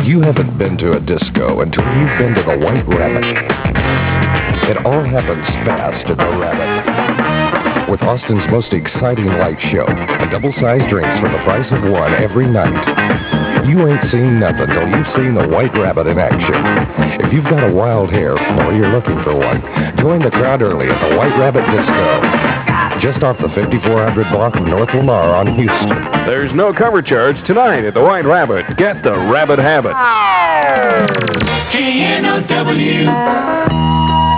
You haven't been to a disco until you've been to the White Rabbit. It all happens fast at the Rabbit. With Austin's most exciting light show and double-sized drinks for the price of one every night. You ain't seen nothing till you've seen the White Rabbit in action. If you've got a wild hair or you're looking for one, join the crowd early at the White Rabbit Disco. Just off the 5400 block of North Lamar on Houston. There's no cover charge tonight at the White Rabbit. Get the Rabbit Habit. KNOW.